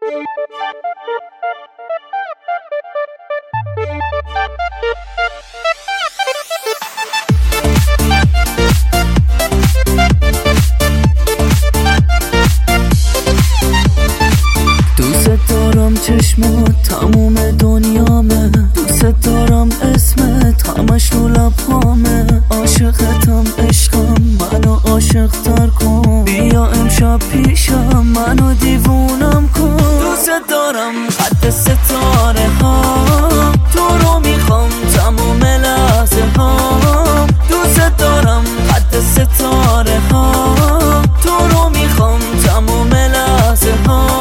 چشمات تموم دنیامه، دوست دارم اسمت همش رو لبهامه. عاشقتم عشقم، منو عاشق تر کن. بیا امشب پیشم، منو دیوونم کن. دوست دارم قد ستاره ها، تو رو میخوام تموم لحظه ها. دوست دارم قد ستاره ها، تو رو میخوام تموم لحظه ها.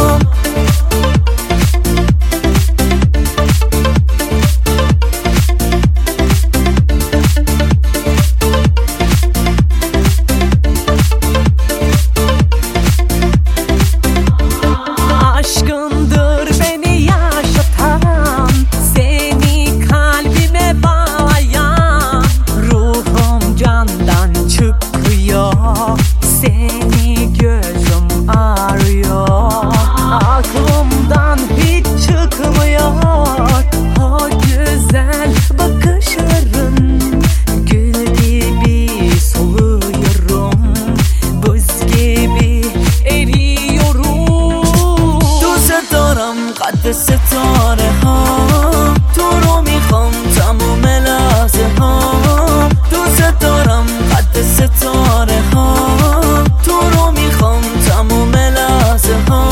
Seni gözüm arıyor, aklımdan hiç çıkmıyor. O güzel bakışların, gül gibi soluyorum, buz gibi eriyorum. دوست دارم قد ستاره ها، تو رو میخوام تموم لحظه ها. دوست دارم قد ستاره ها، تو رو میخوام تموم لحظه ها.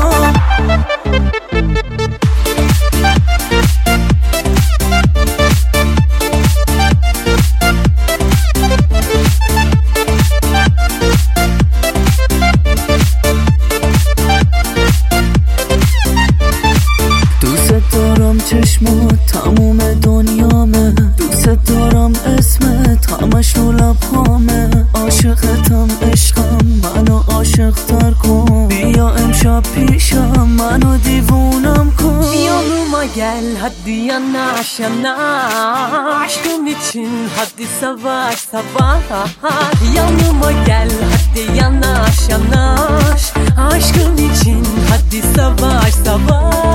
دوست دارم چشمات تموم دنیامه، دوست دارم اسمت همش رو لبهامه. عاشقتم عشقم، منو عاشق تر kon. بیا امشب پیشم، منو دیوونم کن. Yanıma gel hadi yanaş yanaş, aşkın için hadi savaş savaş. Yanıma gel hadi yanaş yanaş, aşkın için hadi savaş savaş.